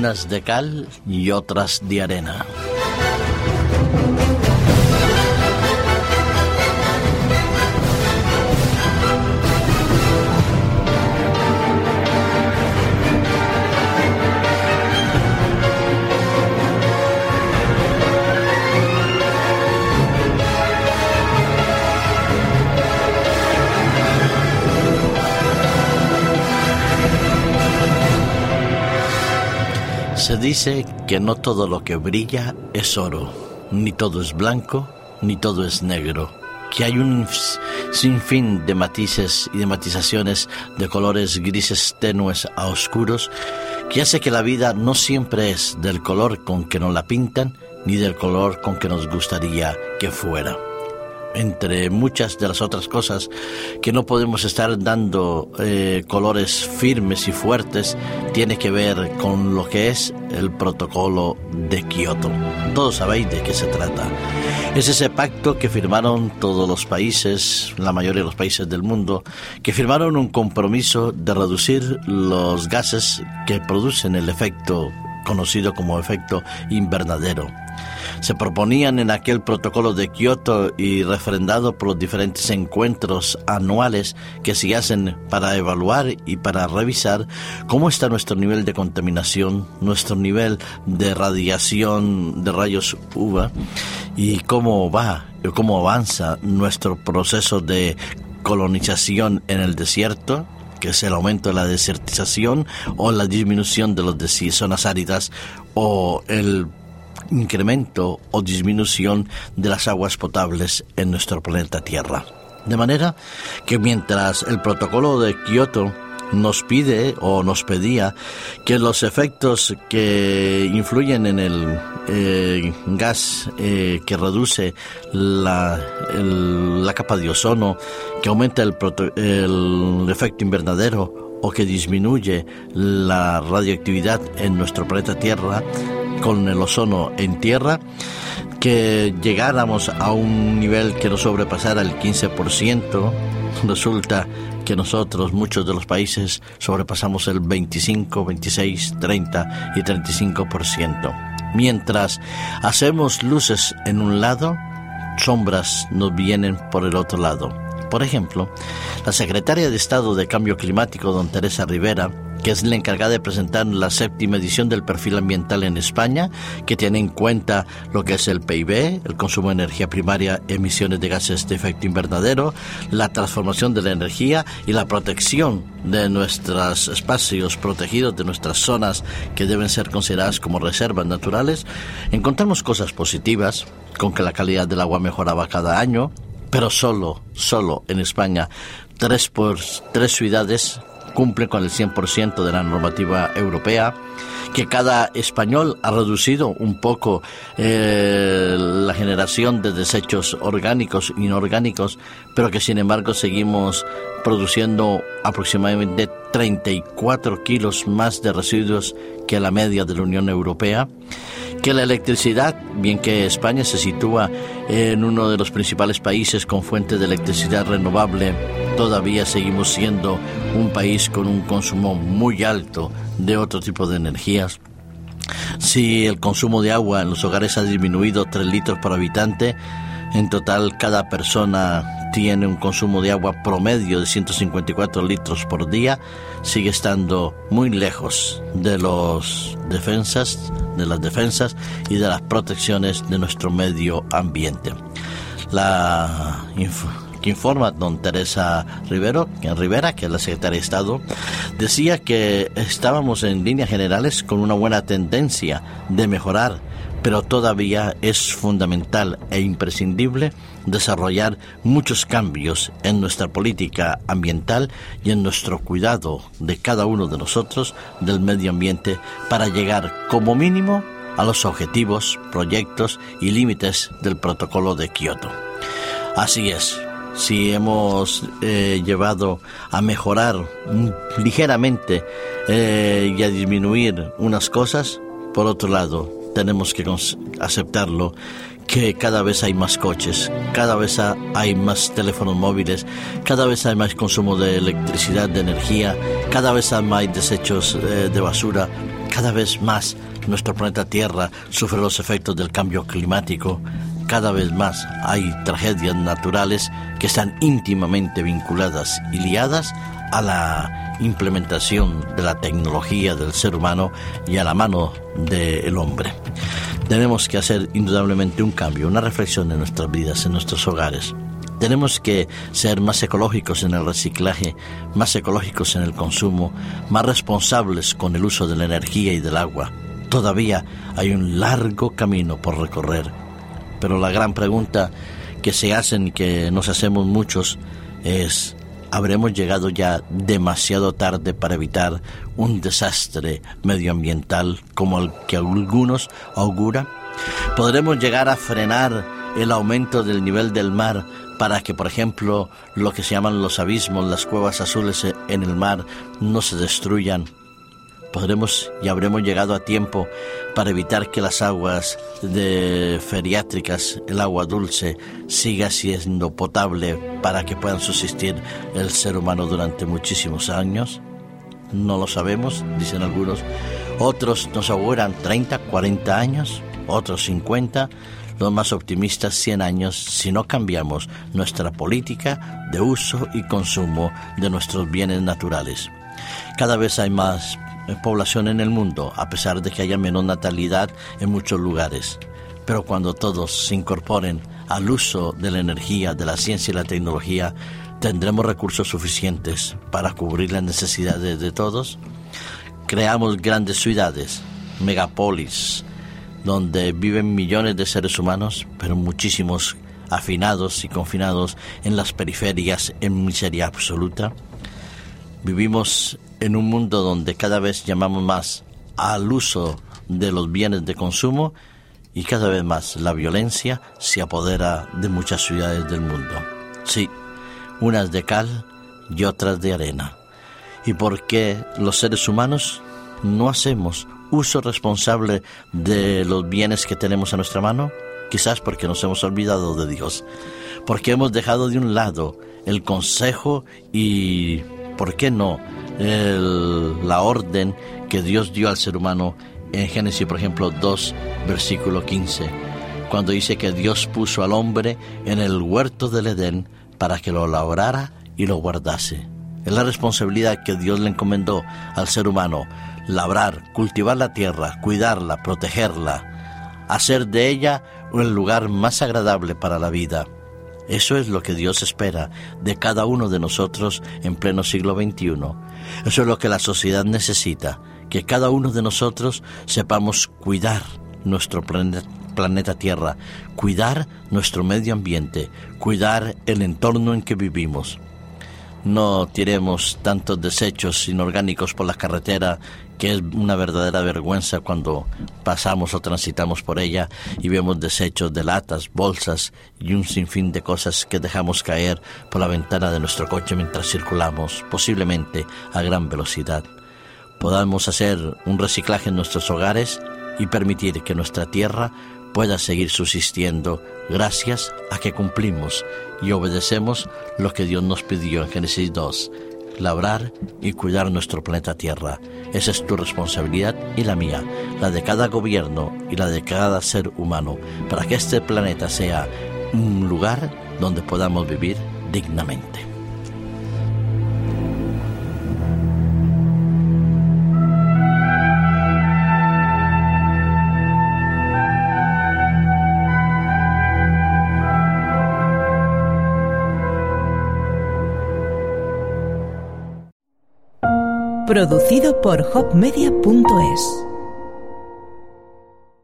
unas de cal y otras de arena. Se dice que no todo lo que brilla es oro, ni todo es blanco, ni todo es negro, que hay un sinfín de matices y de matizaciones de colores grises tenues a oscuros, que hace que la vida no siempre es del color con que nos la pintan, ni del color con que nos gustaría que fuera. Entre muchas de las otras cosas que no podemos estar dando colores firmes y fuertes, tiene que ver con lo que es el protocolo de Kioto. Todos sabéis de qué se trata. Es ese pacto que firmaron todos los países, la mayoría de los países del mundo, que firmaron un compromiso de reducir los gases que producen el efecto conocido como efecto invernadero. Se proponían en aquel protocolo de Kioto y refrendado por los diferentes encuentros anuales que se hacen para evaluar y para revisar cómo está nuestro nivel de contaminación, nuestro nivel de radiación de rayos UVA y cómo avanza nuestro proceso de colonización en el desierto, que es el aumento de la desertización o la disminución de las zonas áridas o el incremento o disminución de las aguas potables en nuestro planeta Tierra. De manera que mientras el protocolo de Kioto nos pide o nos pedía que los efectos que influyen en el gas que reduce la capa de ozono, que aumenta el efecto invernadero o que disminuye la radioactividad en nuestro planeta Tierra con el ozono en tierra, que llegáramos a un nivel que no sobrepasara el 15%, resulta que nosotros, muchos de los países, sobrepasamos el 25, 26, 30 y 35%. Mientras hacemos luces en un lado, sombras nos vienen por el otro lado. Por ejemplo, la secretaria de Estado de Cambio Climático, don Teresa Rivera, que es la encargada de presentar la 7ª edición del perfil ambiental en España, que tiene en cuenta lo que es el PIB, el consumo de energía primaria, emisiones de gases de efecto invernadero, la transformación de la energía y la protección de nuestros espacios protegidos, de nuestras zonas que deben ser consideradas como reservas naturales. Encontramos cosas positivas, con que la calidad del agua mejoraba cada año, pero solo en España 3 ciudades cumplen con el 100% de la normativa europea, que cada español ha reducido un poco la generación de desechos orgánicos e inorgánicos, pero que sin embargo seguimos produciendo aproximadamente 34 kilos más de residuos que la media de la Unión Europea, que la electricidad, bien que España se sitúa en uno de los principales países con fuente de electricidad renovable, todavía seguimos siendo un país con un consumo muy alto de otro tipo de energías. Si el consumo de agua en los hogares ha disminuido 3 litros por habitante, en total cada persona tiene un consumo de agua promedio de 154 litros por día, sigue estando muy lejos de las defensas y de las protecciones de nuestro medio ambiente. Que informa don Teresa Rivera, que es la secretaria de Estado, decía que estábamos en líneas generales con una buena tendencia de mejorar, pero todavía es fundamental e imprescindible desarrollar muchos cambios en nuestra política ambiental y en nuestro cuidado de cada uno de nosotros del medio ambiente para llegar como mínimo a los objetivos, proyectos y límites del protocolo de Kioto. Así es. Si hemos llevado a mejorar ligeramente y a disminuir unas cosas, por otro lado, tenemos que aceptarlo, que cada vez hay más coches, cada vez hay más teléfonos móviles, cada vez hay más consumo de electricidad, de energía, cada vez hay más desechos de basura, Cada vez más nuestro planeta Tierra sufre los efectos del cambio climático. Cada vez más hay tragedias naturales que están íntimamente vinculadas y liadas a la implementación de la tecnología del ser humano y a la mano del hombre. Tenemos que hacer indudablemente un cambio, una reflexión en nuestras vidas, en nuestros hogares. Tenemos que ser más ecológicos en el reciclaje, más ecológicos en el consumo, más responsables con el uso de la energía y del agua. Todavía hay un largo camino por recorrer, pero la gran pregunta que se hacen, que nos hacemos muchos, es: ¿habremos llegado ya demasiado tarde para evitar un desastre medioambiental como el que algunos auguran? ¿Podremos llegar a frenar el aumento del nivel del mar para que, por ejemplo, lo que se llaman los abismos, las cuevas azules en el mar, no se destruyan? ¿Podremos y habremos llegado a tiempo para evitar que las aguas feriátricas, el agua dulce, siga siendo potable para que puedan subsistir el ser humano durante muchísimos años? No lo sabemos, dicen algunos. Otros nos auguran 30, 40 años, otros 50, los más optimistas 100 años, si no cambiamos nuestra política de uso y consumo de nuestros bienes naturales. Cada vez hay más población en el mundo, a pesar de que haya menos natalidad en muchos lugares. Pero cuando todos se incorporen al uso de la energía, de la ciencia y la tecnología, ¿tendremos recursos suficientes para cubrir las necesidades de todos? Creamos grandes ciudades, megapolis, donde viven millones de seres humanos, pero muchísimos hafinados y confinados en las periferias en miseria absoluta. Vivimos en un mundo donde cada vez llamamos más al uso de los bienes de consumo y cada vez más la violencia se apodera de muchas ciudades del mundo. Sí, unas de cal y otras de arena. ¿Y por qué los seres humanos no hacemos uso responsable de los bienes que tenemos a nuestra mano? Quizás porque nos hemos olvidado de Dios, porque hemos dejado de un lado el consejo y, ¿por qué no?, la orden que Dios dio al ser humano en Génesis, por ejemplo, 2, versículo 15, cuando dice que Dios puso al hombre en el huerto del Edén para que lo labrara y lo guardase. Es la responsabilidad que Dios le encomendó al ser humano: labrar, cultivar la tierra, cuidarla, protegerla, hacer de ella un lugar más agradable para la vida. Eso es lo que Dios espera de cada uno de nosotros en pleno siglo XXI. Eso es lo que la sociedad necesita, que cada uno de nosotros sepamos cuidar nuestro planeta Tierra, cuidar nuestro medio ambiente, cuidar el entorno en que vivimos. No tiremos tantos desechos inorgánicos por la carretera, que es una verdadera vergüenza cuando pasamos o transitamos por ella y vemos desechos de latas, bolsas y un sinfín de cosas que dejamos caer por la ventana de nuestro coche mientras circulamos, posiblemente a gran velocidad. Podamos hacer un reciclaje en nuestros hogares y permitir que nuestra tierra pueda seguir subsistiendo gracias a que cumplimos y obedecemos lo que Dios nos pidió en Génesis 2, labrar y cuidar nuestro planeta Tierra. Esa es tu responsabilidad y la mía, la de cada gobierno y la de cada ser humano, para que este planeta sea un lugar donde podamos vivir dignamente. Producido por hopmedia.es.